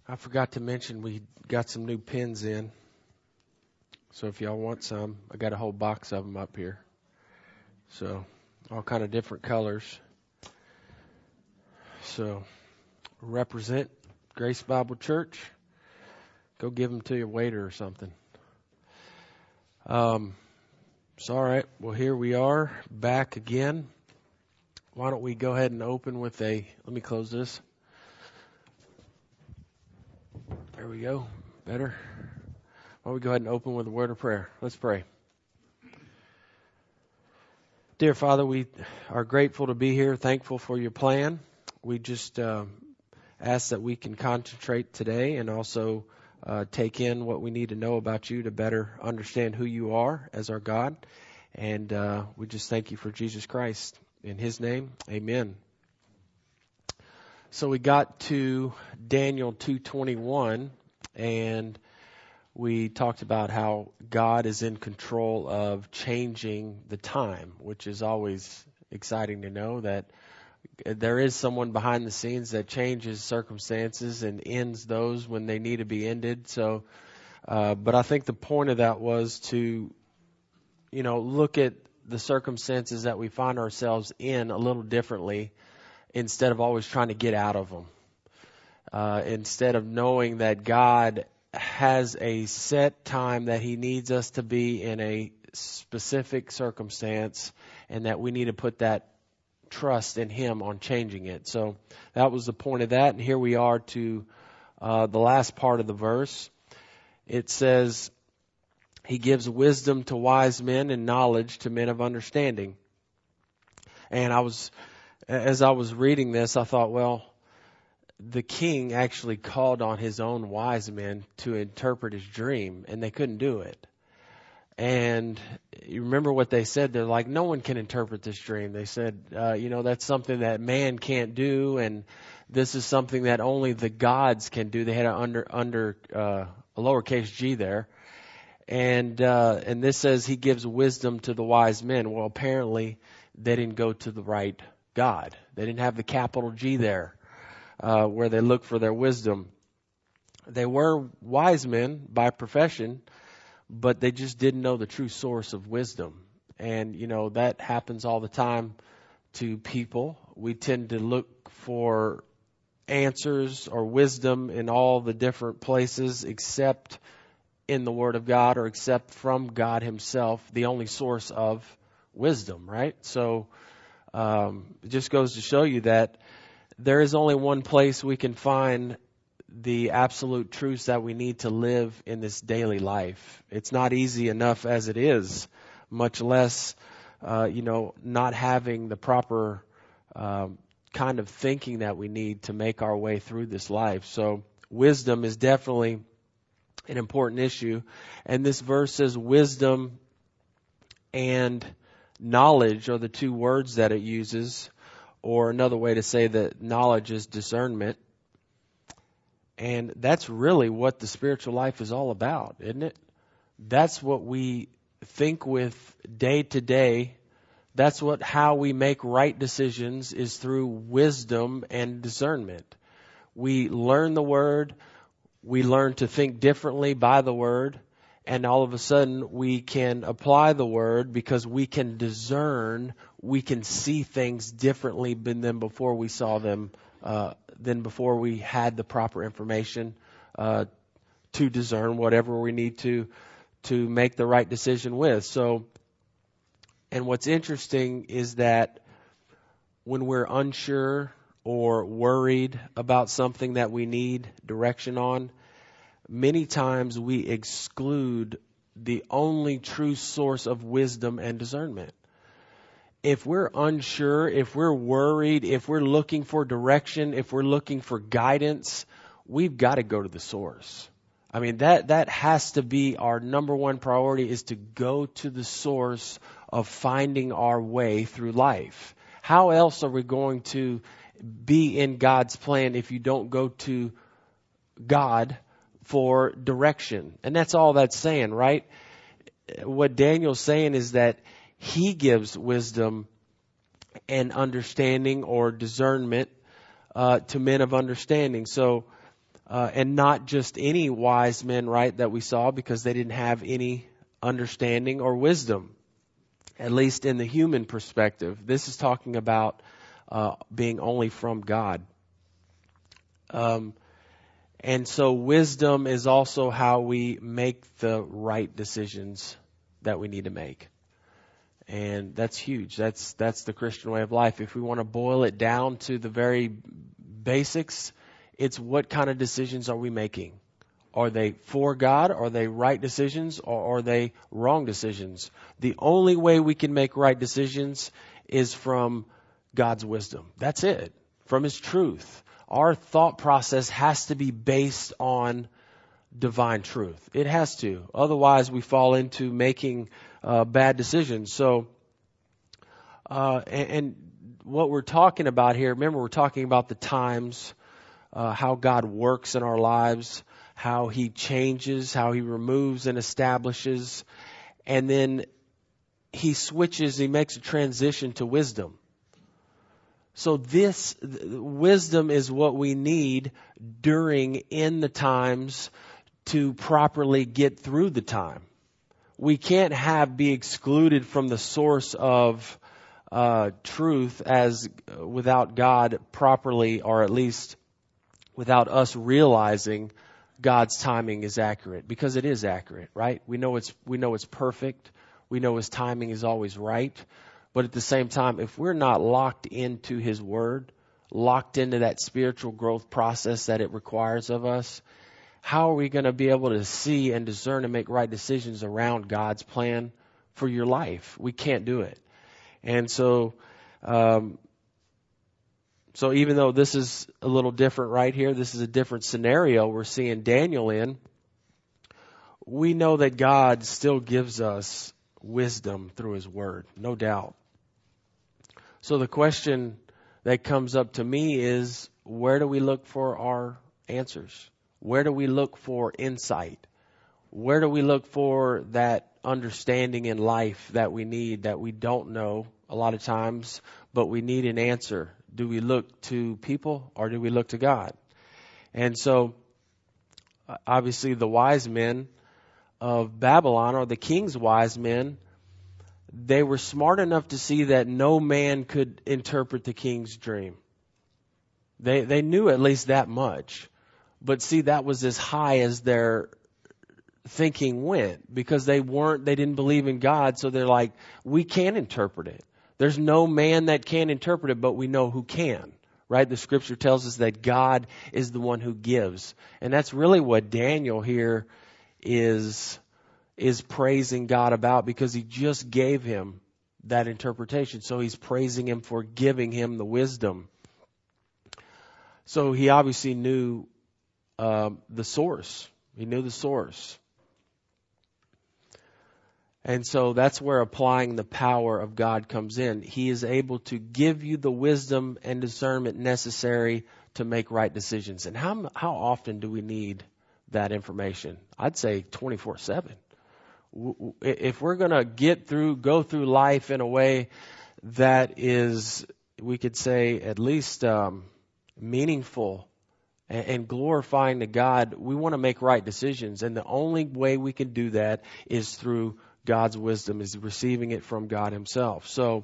I forgot to mention we got some new pins in. So if y'all want some, I got a whole box of them up here. So all kind of different colors. So represent Grace Bible Church. Go give them to your waiter or something. It's all right. Well, here we are back again. Why don't we go ahead and open with let me close this. There we go. Better. Why don't we go ahead and open with a word of prayer? Let's pray. Dear Father, we are grateful to be here, thankful for your plan. We just ask that we can concentrate today and also take in what we need to know about you to better understand who you are as our God. And we just thank you for Jesus Christ. In his name, amen. So we got to Daniel 2:21, and we talked about how God is in control of changing the time, which is always exciting to know that there is someone behind the scenes that changes circumstances and ends those when they need to be ended. So, but I think the point of that was to, look at the circumstances that we find ourselves in a little differently instead of always trying to get out of them. Instead of knowing that God has a set time that he needs us to be in a specific circumstance and that we need to put that trust in him on changing it. So that was the point of that. And here we are to the last part of the verse. It says, he gives wisdom to wise men and knowledge to men of understanding. And as I was reading this, I thought, well, the king actually called on his own wise men to interpret his dream, and they couldn't do it. And you remember what they said? They're like, no one can interpret this dream. They said, that's something that man can't do, and this is something that only the gods can do. They had an under a lowercase g there. And this says he gives wisdom to the wise men. Well, apparently they didn't go to the right God. They didn't have the capital G there where they look for their wisdom. They were wise men by profession, but they just didn't know the true source of wisdom. And, that happens all the time to people. We tend to look for answers or wisdom in all the different places except in the Word of God or except from God himself, the only source of wisdom, right? So it just goes to show you that there is only one place we can find the absolute truths that we need to live in this daily life. It's not easy enough as it is, much less, not having the proper kind of thinking that we need to make our way through this life. So wisdom is definitely an important issue. And this verse says wisdom and knowledge are the two words that it uses, or another way to say that knowledge is discernment. And that's really what the spiritual life is all about, isn't it? That's what we think with day to day. That's how we make right decisions, is through wisdom and discernment. We learn the Word. We learn to think differently by the Word. And all of a sudden we can apply the Word because we can discern, we can see things differently than before we saw them, than before we had the proper information to discern whatever we need to make the right decision with. So, and what's interesting is that when we're unsure or worried about something that we need direction on, many times we exclude the only true source of wisdom and discernment. If we're unsure, if we're worried, if we're looking for direction, if we're looking for guidance, we've got to go to the source. I mean, that has to be our number one priority, is to go to the source of finding our way through life. How else are we going to be in God's plan if you don't go to God for direction? And that's all that's saying, right? What Daniel's saying is that he gives wisdom and understanding or discernment to men of understanding. So and not just any wise men, right, that we saw, because they didn't have any understanding or wisdom, at least in the human perspective. This is talking about being only from God. And so wisdom is also how we make the right decisions that we need to make. And that's huge. That's the Christian way of life. If we want to boil it down to the very basics, it's what kind of decisions are we making? Are they for God? Are they right decisions? Or are they wrong decisions? The only way we can make right decisions is from God's wisdom. That's it. From His truth. Our thought process has to be based on divine truth. It has to. Otherwise, we fall into making bad decisions. So, and what we're talking about here, remember, we're talking about the times, how God works in our lives, how He changes, how He removes and establishes, and then He switches, He makes a transition to wisdom. So this wisdom is what we need in the times to properly get through the time. We can't be excluded from the source of truth without God properly, or at least without us realizing God's timing is accurate, because it is accurate, right? We know it's perfect. We know His timing is always right. But at the same time, if we're not locked into His Word, locked into that spiritual growth process that it requires of us, how are we going to be able to see and discern and make right decisions around God's plan for your life? We can't do it. And so even though this is a little different right here, this is a different scenario we're seeing Daniel in, we know that God still gives us wisdom through His Word, no doubt. So the question that comes up to me is, where do we look for our answers? Where do we look for insight? Where do we look for that understanding in life that we need, that we don't know a lot of times, but we need an answer? Do we look to people, or do we look to God? And so, obviously, the wise men of Babylon, or the king's wise men, they were smart enough to see that no man could interpret the king's dream. They knew at least that much. But see, that was as high as their thinking went, because they didn't believe in God. So they're like, we can't interpret it. There's no man that can interpret it, but we know who can, right? The scripture tells us that God is the one who gives. And that's really what Daniel here is praising God about, because He just gave him that interpretation. So he's praising Him for giving him the wisdom. So he obviously knew the source. He knew the source. And so that's where applying the power of God comes in. He is able to give you the wisdom and discernment necessary to make right decisions. And how often do we need that information? I'd say 24/7. If we're going to go through life in a way that is, we could say, at least meaningful and glorifying to God, we want to make right decisions. And the only way we can do that is through God's wisdom, is receiving it from God Himself. So,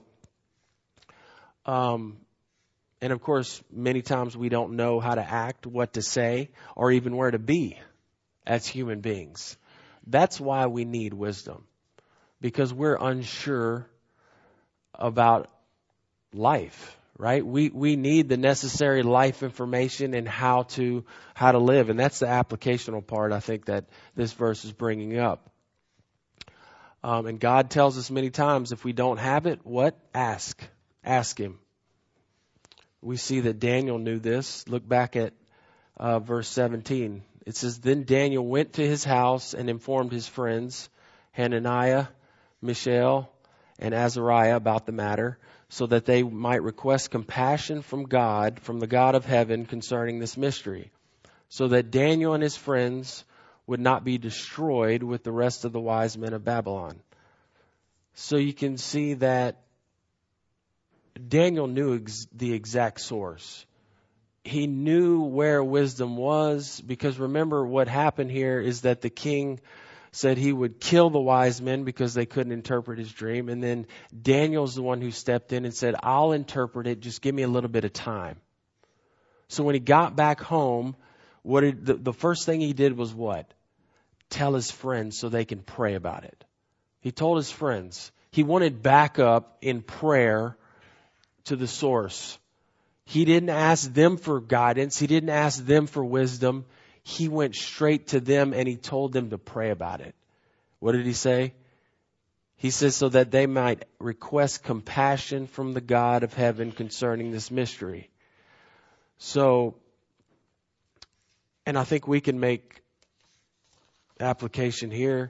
and of course, many times we don't know how to act, what to say, or even where to be as human beings. That's why we need wisdom, because we're unsure about life, right? We need the necessary life information and how to live. And that's the applicational part, I think, that this verse is bringing up. And God tells us many times, if we don't have it, what? Ask. Ask Him. We see that Daniel knew this. Look back at verse 17. It says, Then Daniel went to his house and informed his friends, Hananiah, Mishael, and Azariah, about the matter, so that they might request compassion from God, from the God of heaven, concerning this mystery, so that Daniel and his friends would not be destroyed with the rest of the wise men of Babylon. So you can see that Daniel knew the exact source. he knew where wisdom was, because remember what happened here is that the king said he would kill the wise men because they couldn't interpret his dream. And then Daniel's the one who stepped in and said, I'll interpret it. Just give me a little bit of time. So when he got back home, the first thing he did was what? Tell his friends so they can pray about it. He told his friends. He wanted backup in prayer to the source. He didn't ask them for guidance. He didn't ask them for wisdom. He went straight to them and he told them to pray about it. What did he say? He says, so that they might request compassion from the God of heaven concerning this mystery. So, and I think we can make application here.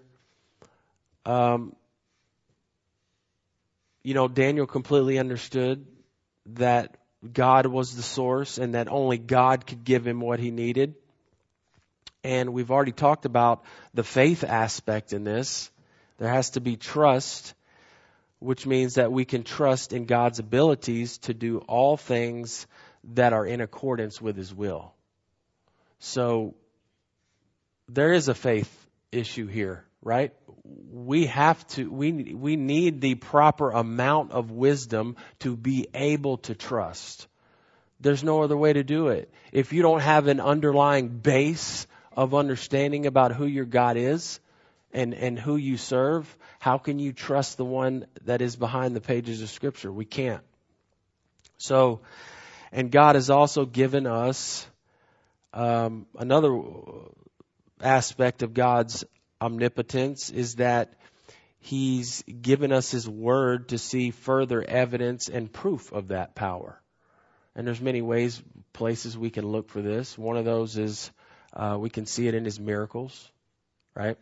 Daniel completely understood that God was the source and that only God could give him what he needed. And we've already talked about the faith aspect in this. There has to be trust, which means that we can trust in God's abilities to do all things that are in accordance with his will. So there is a faith issue here, right? We need the proper amount of wisdom to be able to trust. There's no other way to do it. If you don't have an underlying base of understanding about who your God is and who you serve, how can you trust the one that is behind the pages of Scripture? We can't. So, and God has also given us another aspect of God's omnipotence is that He's given us His Word to see further evidence and proof of that power. And there's many places we can look for this. One of those is we can see it in His miracles, right?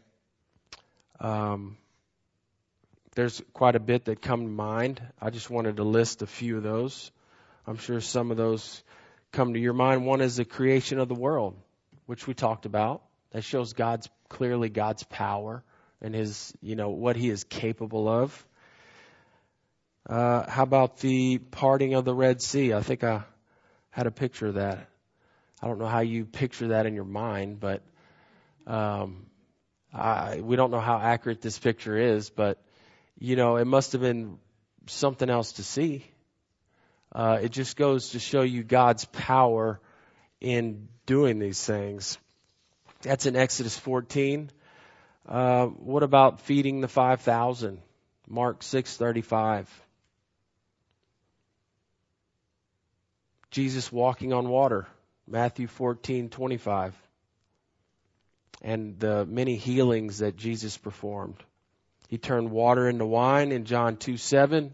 There's quite a bit that come to mind. I just wanted to list a few of those. I'm sure some of those come to your mind. One is the creation of the world, which we talked about. That shows clearly God's power and His, what He is capable of. How about the parting of the Red Sea? I think I had a picture of that. I don't know how you picture that in your mind, but we don't know how accurate this picture is, but it must have been something else to see. It just goes to show you God's power in doing these things. That's in Exodus 14. What about feeding the 5,000? Mark 6:35. Jesus walking on water. Matthew 14:25. And the many healings that Jesus performed. He turned water into wine in John 2:7.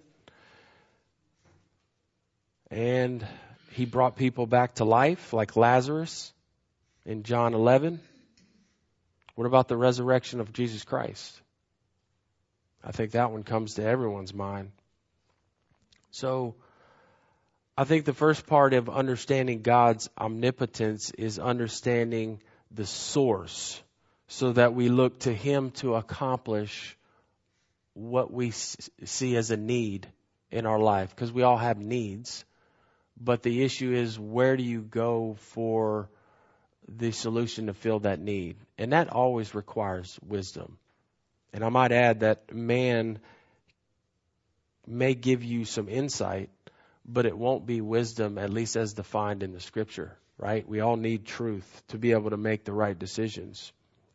And He brought people back to life like Lazarus in John 11. What about the resurrection of Jesus Christ? I think that one comes to everyone's mind. So I think the first part of understanding God's omnipotence is understanding the source so that we look to Him to accomplish what we see as a need in our life, because we all have needs. But the issue is, where do you go for the solution to fill that need? And that always requires wisdom. And I might add that man may give you some insight, but it won't be wisdom, at least as defined in the Scripture, right? We all need truth to be able to make the right decisions.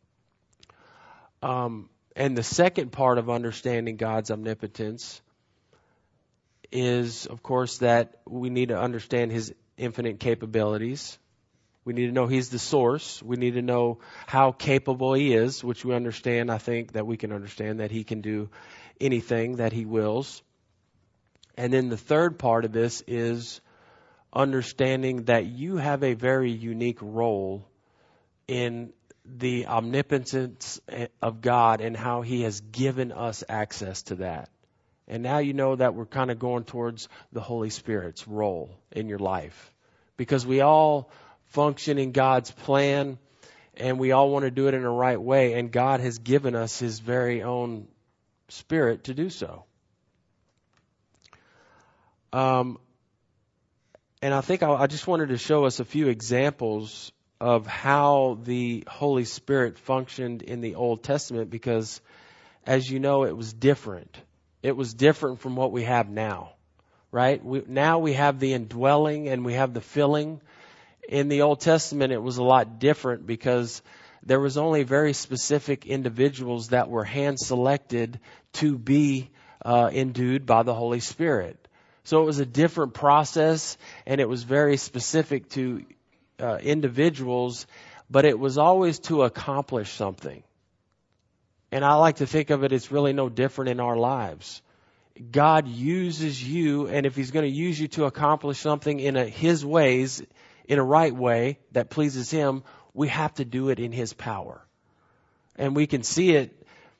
And the second part of understanding God's omnipotence is, of course, that we need to understand His infinite capabilities. We need to know He's the source. We need to know how capable He is, which we understand, I think, that we can understand that He can do anything that He wills. And then the third part of this is understanding that you have a very unique role in the omnipotence of God and how He has given us access to that. And now you know that we're kind of going towards the Holy Spirit's role in your life. Because we all function in God's plan and we all want to do it in the right way. And God has given us His very own Spirit to do so. And And I think I just wanted to show us a few examples of how the Holy Spirit functioned in the Old Testament, because, as you know, it was different. It was different from what we have now, right? Now we have the indwelling and we have the filling. In the Old Testament, it was a lot different because there was only very specific individuals that were hand-selected to be endued by the Holy Spirit. So it was a different process, and it was very specific to individuals, but it was always to accomplish something. And I like to think of it as really no different in our lives. God uses you, and if He's going to use you to accomplish something in His ways, in a right way that pleases Him, we have to do it in His power. And we can see it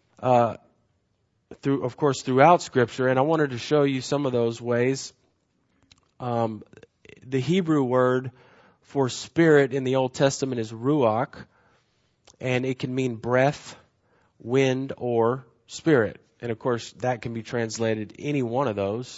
throughout Scripture, and I wanted to show you some of those ways. The Hebrew word for spirit in the Old Testament is ruach, and it can mean breath, wind, or spirit. And of course, that can be translated any one of those.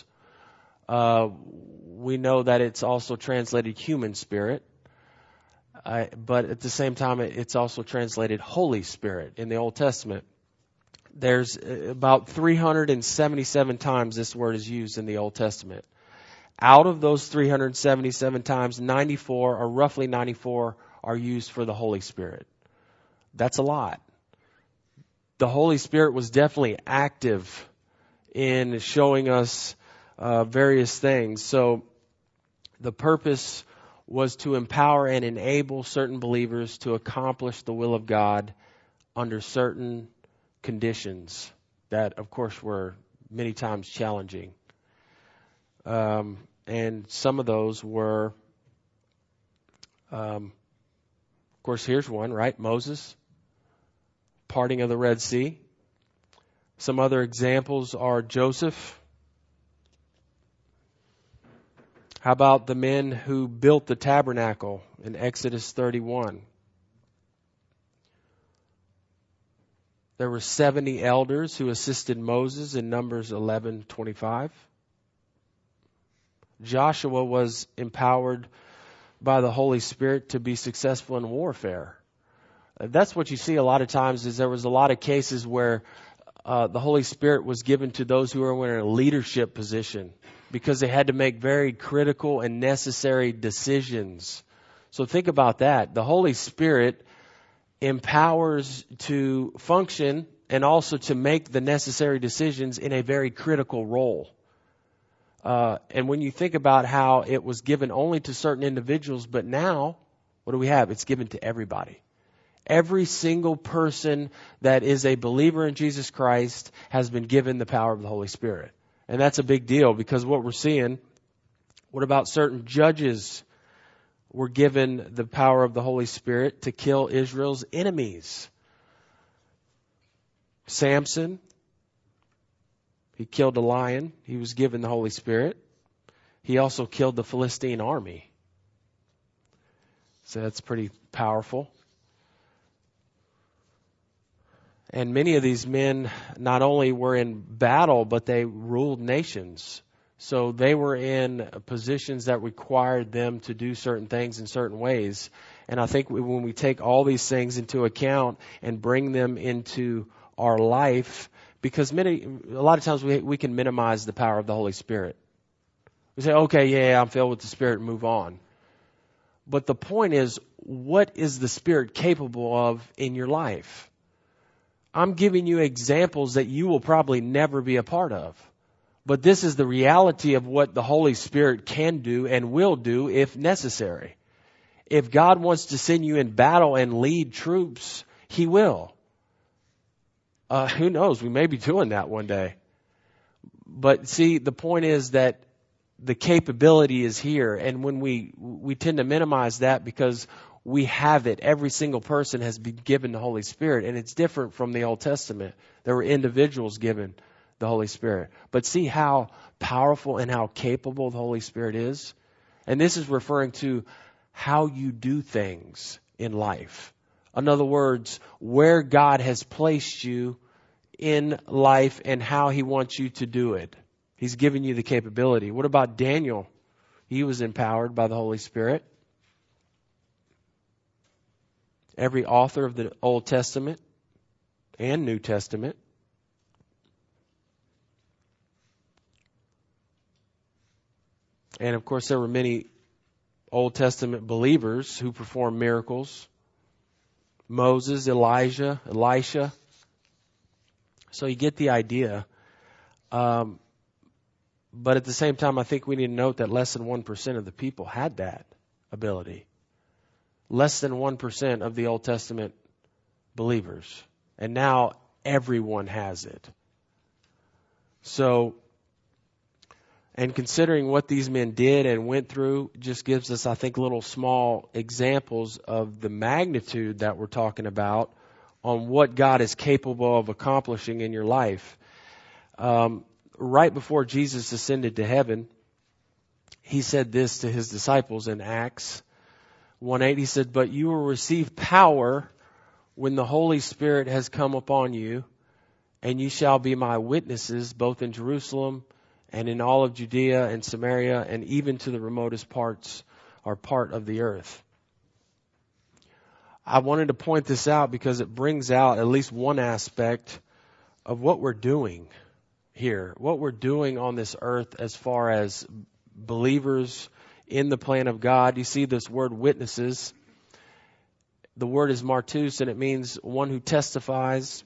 We know that it's also translated human spirit, but at the same time, it's also translated Holy Spirit in the Old Testament. There's about 377 times this word is used in the Old Testament. Out of those 377 times, 94, or roughly 94, are used for the Holy Spirit. That's a lot. The Holy Spirit was definitely active in showing us various things. So the purpose was to empower and enable certain believers to accomplish the will of God under certain conditions that, of course, were many times challenging. And some of those were, of course, here's one, right? Moses, parting of the Red Sea. Some other examples are Joseph. How about the men who built the tabernacle in Exodus 31? There were 70 elders who assisted Moses in Numbers 11:25. Joshua was empowered by the Holy Spirit to be successful in warfare. That's what you see a lot of times, is there was a lot of cases where the Holy Spirit was given to those who were in a leadership position because they had to make very critical and necessary decisions. So think about that. The Holy Spirit empowers to function and also to make the necessary decisions in a very critical role. And when you think about how it was given only to certain individuals, but now, what do we have? It's given to everybody. Every single person that is a believer in Jesus Christ has been given the power of the Holy Spirit. And that's a big deal, because what we're seeing, what about certain judges were given the power of the Holy Spirit to kill Israel's enemies? Samson, he killed a lion. He was given the Holy Spirit. He also killed the Philistine army. So that's pretty powerful. And many of these men not only were in battle, but they ruled nations. So they were in positions that required them to do certain things in certain ways. And I think when we take all these things into account and bring them into our life, because a lot of times we can minimize the power of the Holy Spirit. We say, okay, yeah, I'm filled with the Spirit, and move on. But the point is, what is the Spirit capable of in your life? I'm giving you examples that you will probably never be a part of. But this is the reality of what the Holy Spirit can do and will do if necessary. If God wants to send you in battle and lead troops, He will. Who knows? We may be doing that one day. But see, the point is that the capability is here. And when we tend to minimize that because we have it. Every single person has been given the Holy Spirit. And it's different from the Old Testament. There were individuals given the Holy Spirit. But see how powerful and how capable the Holy Spirit is? And this is referring to how you do things in life. In other words, where God has placed you in life and how He wants you to do it. He's given you the capability. What about Daniel? He was empowered by the Holy Spirit. Every author of the Old Testament and New Testament. And of course, there were many Old Testament believers who performed miracles. Moses, Elijah, Elisha. So you get the idea. But at the same time, I think we need to note that less than 1% of the people had that ability. Less than 1% of the Old Testament believers. And now everyone has it. So, and considering what these men did and went through just gives us, I think, little small examples of the magnitude that we're talking about on what God is capable of accomplishing in your life. Right before Jesus ascended to heaven, he said this to his disciples in Acts 1:8. He said, "But you will receive power when the Holy Spirit has come upon you, and you shall be my witnesses both in Jerusalem and in all of Judea and Samaria and even to the remotest parts or part of the earth." I wanted to point this out because it brings out at least one aspect of what we're doing here, what we're doing on this earth as far as believers in the plan of God. You see this word witnesses. The word is martus, and it means one who testifies,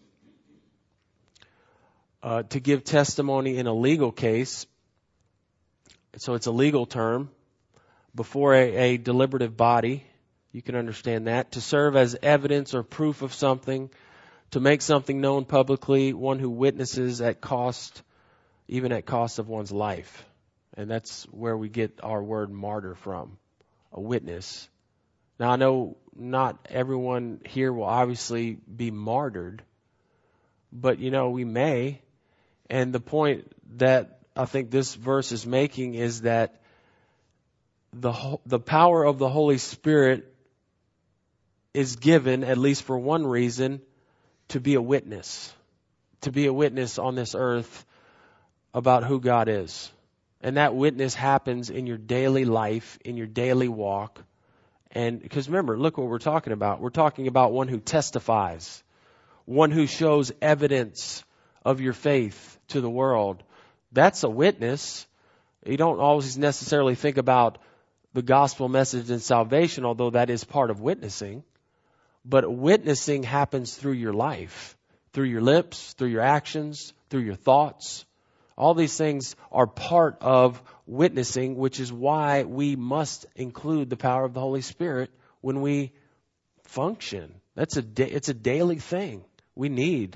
to give testimony in a legal case. So it's a legal term before a deliberative body. You can understand that. To serve as evidence or proof of something, to make something known publicly, one who witnesses at cost, even at cost of one's life. And that's where we get our word martyr from, a witness. Now, I know not everyone here will obviously be martyred, but, we may. And the point that I think this verse is making is that the power of the Holy Spirit is given, at least for one reason, to be a witness on this earth about who God is. And that witness happens in your daily life, in your daily walk. And because remember, look what we're talking about. We're talking about one who testifies, one who shows evidence of your faith to the world. That's a witness. You don't always necessarily think about the gospel message and salvation, although that is part of witnessing. But witnessing happens through your life, through your lips, through your actions, through your thoughts. All these things are part of witnessing, which is why we must include the power of the Holy Spirit when we function. It's a daily thing we need.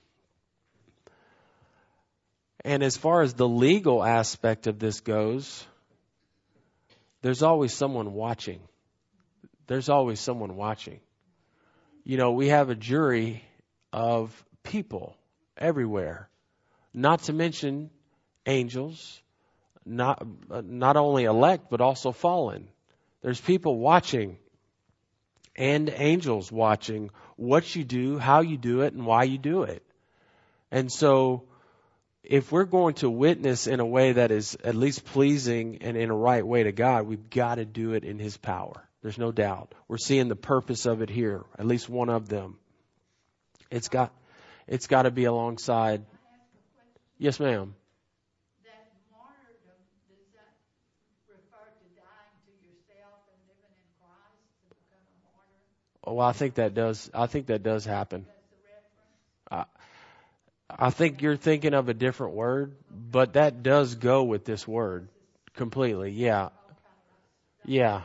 And as far as the legal aspect of this goes, there's always someone watching. There's always someone watching. We have a jury of people everywhere. Not to mention angels, not only elect, but also fallen. There's people watching and angels watching what you do, how you do it, and why you do it. And so if we're going to witness in a way that is at least pleasing and in a right way to God, we've got to do it in His power. There's no doubt. We're seeing the purpose of it here, at least one of them. It's got to be alongside. Yes, ma'am. That martyrdom, does that refer to dying to yourself and living in Christ to become a martyr? Oh, I think that does happen. That's the reference? I think you're thinking of a different word, but that does go with this word completely. Yeah. Yeah.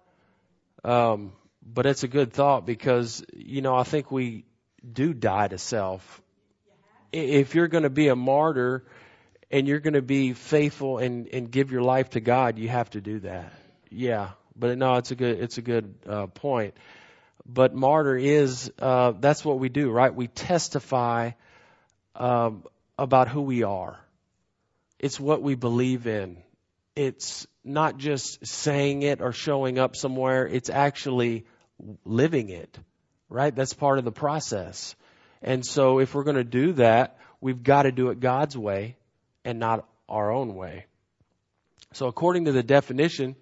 But it's a good thought because, I think we do die to self. If you're going to be a martyr and you're going to be faithful and give your life to God, you have to do that. Yeah. But no, it's a good point. But martyr is, that's what we do, right? We testify about who we are. It's what we believe in. It's not just saying it or showing up somewhere. It's actually living it, right? That's part of the process. And so if we're going to do that, we've got to do it God's way and not our own way. So according to the definition,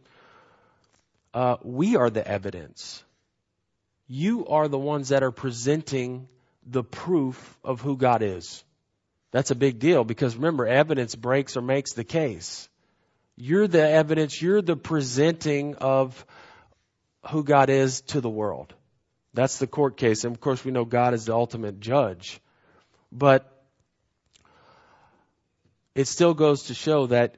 we are the evidence. You are the ones that are presenting the proof of who God is. That's a big deal because remember, evidence breaks or makes the case. You're the evidence. You're the presenting of who God is to the world. That's the court case. And of course, we know God is the ultimate judge. But it still goes to show that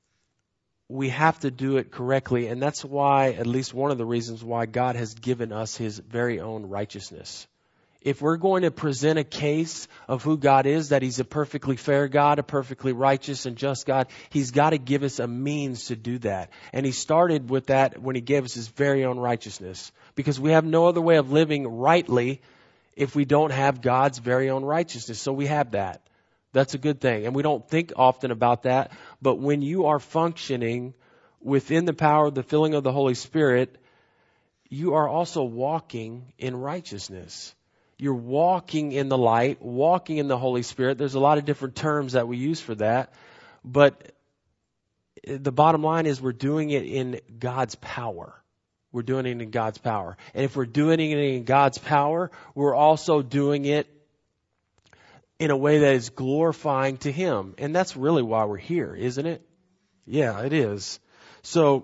we have to do it correctly. And that's why, at least one of the reasons why God has given us His very own righteousness. If we're going to present a case of who God is, that He's a perfectly fair God, a perfectly righteous and just God, He's got to give us a means to do that. And He started with that when He gave us His very own righteousness. Because we have no other way of living rightly if we don't have God's very own righteousness. So we have that. That's a good thing. And we don't think often about that. But when you are functioning within the power of the filling of the Holy Spirit, you are also walking in righteousness. You're walking in the light, walking in the Holy Spirit. There's a lot of different terms that we use for that. But the bottom line is we're doing it in God's power. We're doing it in God's power. And if we're doing it in God's power, we're also doing it in a way that is glorifying to Him. And that's really why we're here, isn't it? Yeah, it is. So,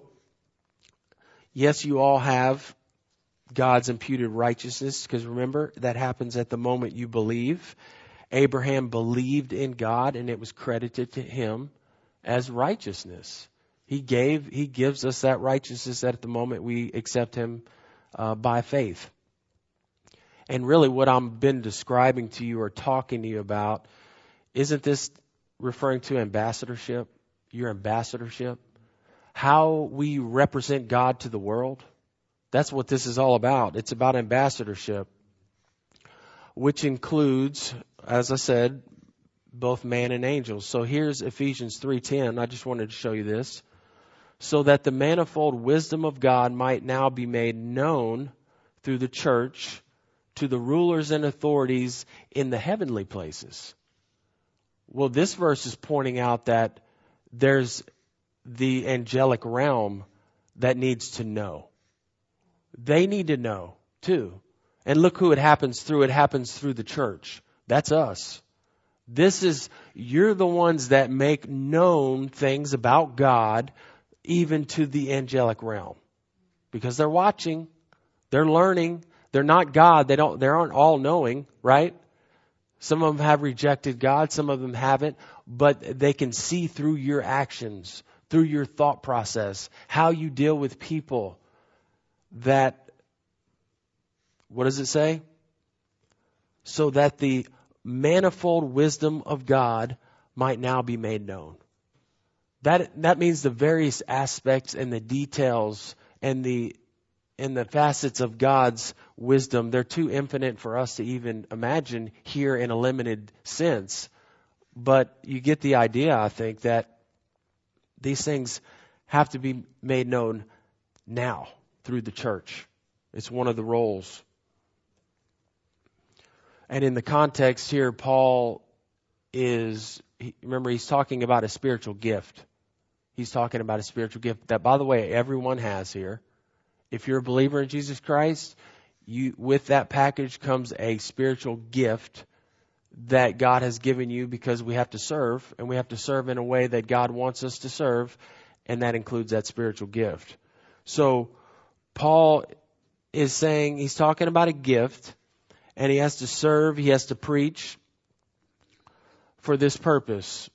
yes, you all have God's imputed righteousness, because remember, that happens at the moment you believe. Abraham believed in God and it was credited to him as righteousness. He gives us that righteousness at the moment we accept Him by faith. And really what I've been describing to you or talking to you about, isn't this referring to ambassadorship? Your ambassadorship? How we represent God to the world? That's what this is all about. It's about ambassadorship, which includes, as I said, both man and angels. So here's Ephesians 3:10. I just wanted to show you this. So that the manifold wisdom of God might now be made known through the church to the rulers and authorities in the heavenly places. Well, this verse is pointing out that there's the angelic realm that needs to know. They need to know too. And look who it happens through. It happens through the church. That's us. You're the ones that make known things about God even to the angelic realm. Because they're watching. They're learning. They're not God. They aren't all knowing, right? Some of them have rejected God. Some of them haven't. But they can see through your actions, through your thought process, how you deal with people. That, what does it say? So that the manifold wisdom of God might now be made known. That means the various aspects and the details and the facets of God's wisdom, they're too infinite for us to even imagine here in a limited sense. But you get the idea, I think, that these things have to be made known now through the church. It's one of the roles. And in the context here, Paul he's talking about a spiritual gift. He's talking about a spiritual gift that, by the way, everyone has here. If you're a believer in Jesus Christ, with that package comes a spiritual gift that God has given you, because we have to serve, and we have to serve in a way that God wants us to serve, and that includes that spiritual gift. So Paul is saying, he's talking about a gift, and he has to serve, he has to preach for this purpose.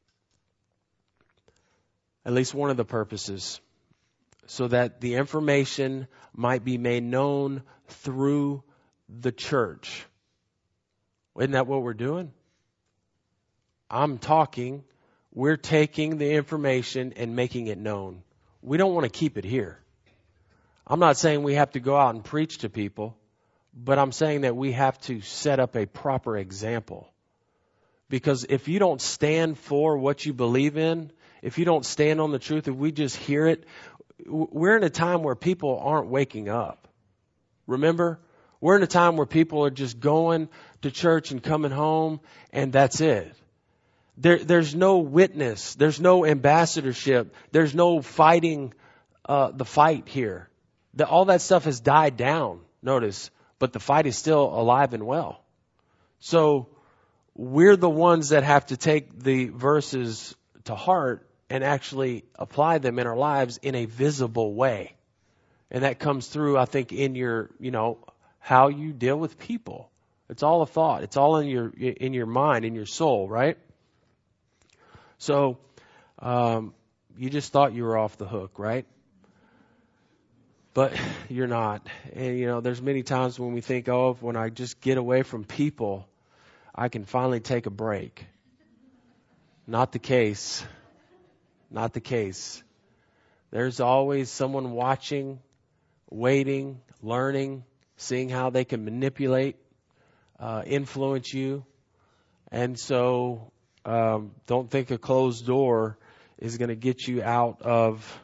At least one of the purposes. So that the information might be made known through the church. Isn't that what we're doing? I'm talking. We're taking the information and making it known. We don't want to keep it here. I'm not saying we have to go out and preach to people, but I'm saying that we have to set up a proper example. Because if you don't stand for what you believe in, if you don't stand on the truth, if we just hear it, we're in a time where people aren't waking up. Remember? We're in a time where people are just going to church and coming home, and that's it. There's no witness. There's no ambassadorship. There's no fighting the fight here. All that stuff has died down, notice, but the fight is still alive and well. So we're the ones that have to take the verses to heart and actually apply them in our lives in a visible way. And that comes through, I think, in your, how you deal with people. It's all a thought. It's all in your mind, in your soul, right? So, you just thought you were off the hook, right? But you're not. And, there's many times when we think, when I just get away from people, I can finally take a break. Not the case. Not the case. There's always someone watching, waiting, learning, seeing how they can manipulate, influence you. And so, don't think a closed door is going to get you out of,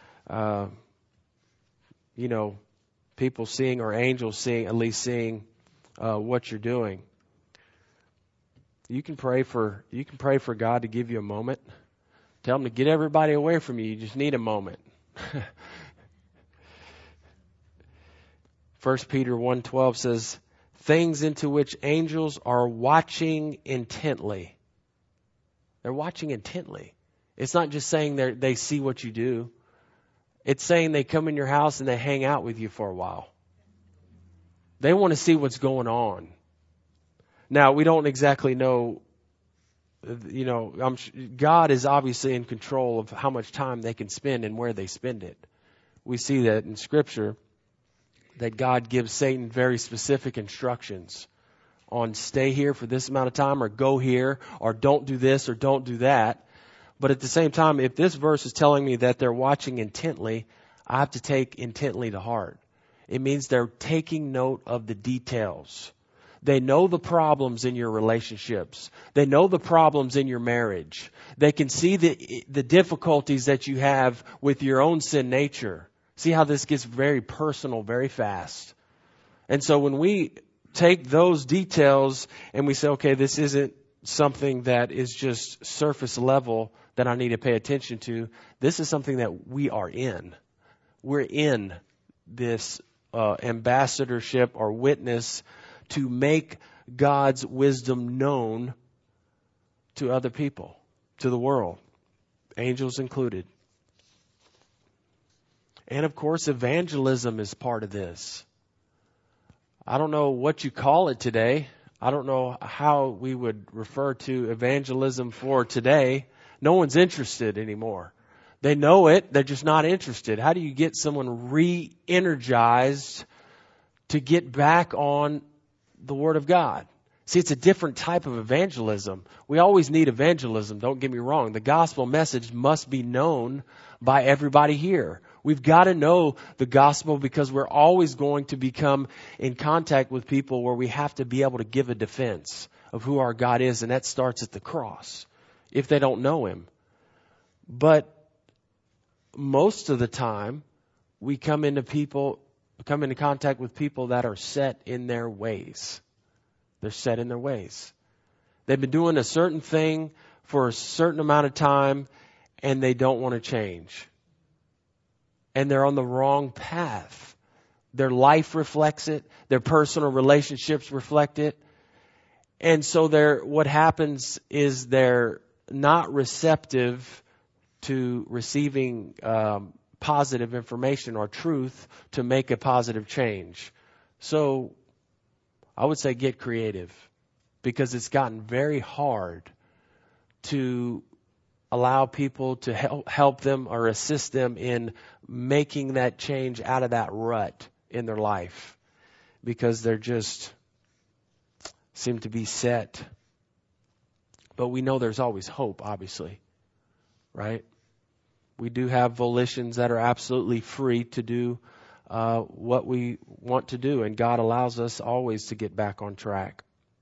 people seeing or angels seeing, at least seeing what you're doing. You can pray for God to give you a moment. Tell Him to get everybody away from you. You just need a moment. 1 Peter 1:12 says, things into which angels are watching intently. They're watching intently. It's not just saying they see what you do. It's saying they come in your house and they hang out with you for a while. They want to see what's going on. Now, we don't exactly know, God is obviously in control of how much time they can spend and where they spend it. We see that in Scripture, that God gives Satan very specific instructions on stay here for this amount of time, or go here, or don't do this, or don't do that. But at the same time, if this verse is telling me that they're watching intently, I have to take intently to heart. It means they're taking note of the details. They know the problems in your relationships. They know the problems in your marriage. They can see the difficulties that you have with your own sin nature. See how this gets very personal very fast. And so when we take those details and we say, okay, this isn't something that is just surface level that I need to pay attention to. This is something that we are in. We're in this ambassadorship or witness to make God's wisdom known to other people, to the world, angels included. And of course, evangelism is part of this. I don't know what you call it today. I don't know how we would refer to evangelism for today. No one's interested anymore. They know it. They're just not interested. How do you get someone re-energized to get back on the Word of God? See, it's a different type of evangelism. We always need evangelism. Don't get me wrong. The gospel message must be known by everybody here. We've got to know the gospel because we're always going to become in contact with people where we have to be able to give a defense of who our God is. And that starts at the cross if they don't know Him. But most of the time we come into contact with people that are set in their ways. They're set in their ways. They've been doing a certain thing for a certain amount of time and they don't want to change. And they're on the wrong path. Their life reflects it. Their personal relationships reflect it. And so what happens is they're not receptive to receiving positive information or truth to make a positive change. So I would say get creative, because it's gotten very hard to allow people to help them or assist them in making that change out of that rut in their life, because they're just seem to be set. But we know there's always hope, obviously, right? We do have volitions that are absolutely free to do what we want to do, and God allows us always to get back on track.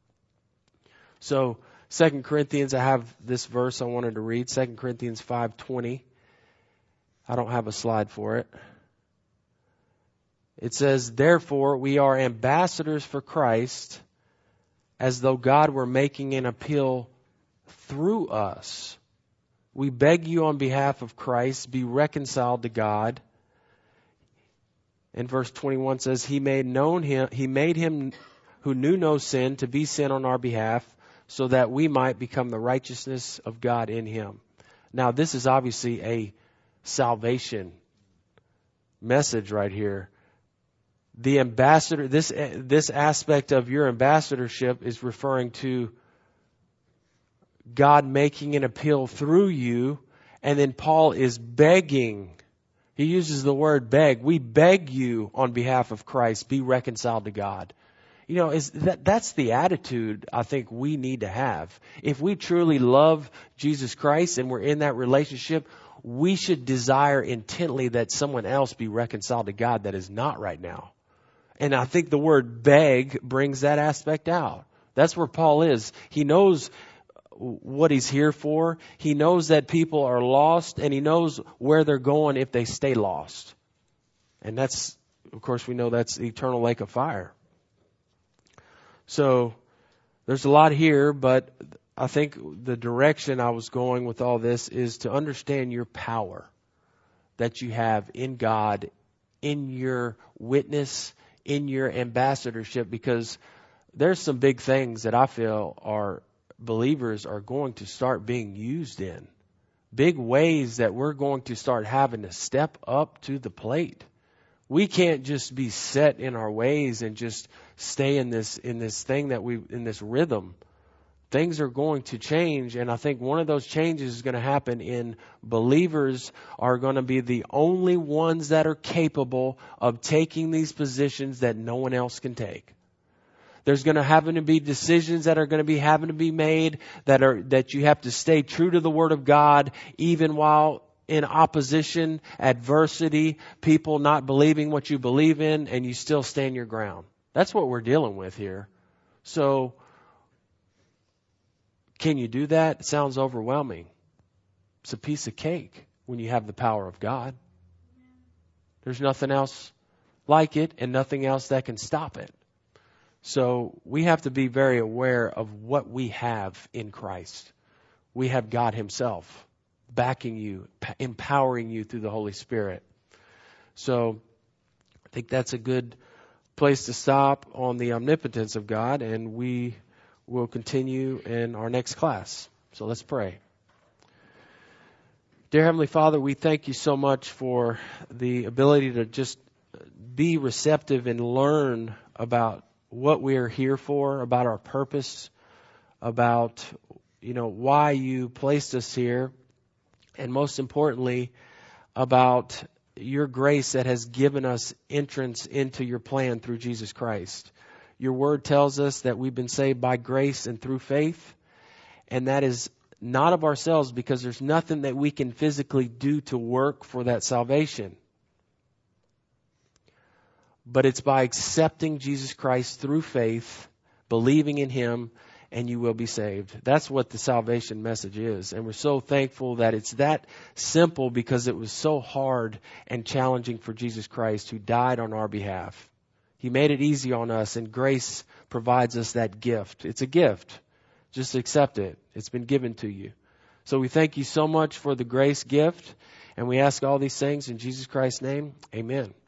So 2 Corinthians, I have this verse I wanted to read, 2 Corinthians 5:20. I don't have a slide for it. It says, therefore we are ambassadors for Christ, as though God were making an appeal through us. We beg you on behalf of Christ, be reconciled to God. And verse 21 says, He made him who knew no sin to be sin on our behalf, so that we might become the righteousness of God in him. Now, this is obviously a salvation message right here. The ambassador, this aspect of your ambassadorship is referring to God making an appeal through you, and then Paul is begging. He uses the word beg. We beg you on behalf of Christ, be reconciled to God. You know, that's the attitude I think we need to have. If we truly love Jesus Christ and we're in that relationship, we should desire intently that someone else be reconciled to God that is not right now. And I think the word beg brings that aspect out. That's where Paul is. He knows what he's here for. He knows that people are lost, and he knows where they're going if they stay lost. And that's, of course, we know that's the eternal lake of fire. So there's a lot here, but I think the direction I was going with all this is to understand your power that you have in God, in your witness, in your ambassadorship, because there's some big things that I feel our believers are going to start being used in. Big ways that we're going to start having to step up to the plate. We can't just be set in our ways and just stay in this thing in this rhythm. Things are going to change, and I think one of those changes is going to happen in believers are going to be the only ones that are capable of taking these positions that no one else can take. There's going to have to be decisions that are going to be having to be made that you have to stay true to the Word of God, even while in opposition, adversity, people not believing what you believe in, and you still stand your ground. That's what we're dealing with here. So, can you do that? It sounds overwhelming. It's a piece of cake when you have the power of God. There's nothing else like it and nothing else that can stop it. So we have to be very aware of what we have in Christ. We have God Himself backing you, empowering you through the Holy Spirit. So I think that's a good place to stop on the omnipotence of God, and we will continue in our next class. So let's pray. Dear Heavenly Father, we thank you so much for the ability to just be receptive and learn about what we are here for, about our purpose, about, why you placed us here, and most importantly, about your grace that has given us entrance into your plan through Jesus Christ. Your word tells us that we've been saved by grace and through faith, and that is not of ourselves, because there's nothing that we can physically do to work for that salvation. But it's by accepting Jesus Christ through faith, believing in Him, and you will be saved. That's what the salvation message is. And we're so thankful that it's that simple, because it was so hard and challenging for Jesus Christ, who died on our behalf. He made it easy on us, and grace provides us that gift. It's a gift. Just accept it. It's been given to you. So we thank you so much for the grace gift, and we ask all these things in Jesus Christ's name. Amen.